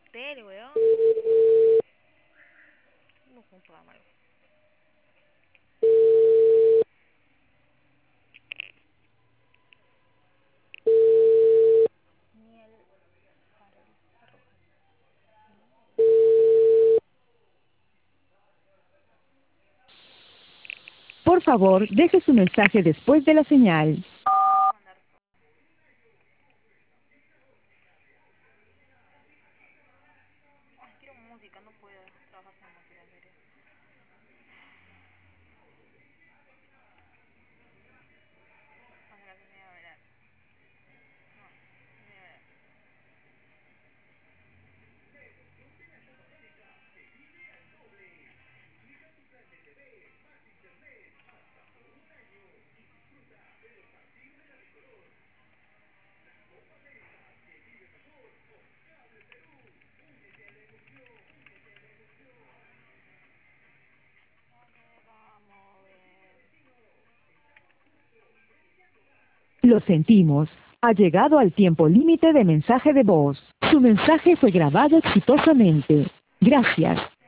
tele, weón. No junto a Mario. Miel Farol Rojas. Por favor, deje su mensaje después de la señal. Mandar. Ay, quiero música, no puedo trabajar sin música, en serio. Más de la primera verdad. No, primera verdad. Vamos a ver. Lo sentimos. Ha llegado al tiempo límite de mensaje de voz. Su mensaje fue grabado exitosamente. Gracias.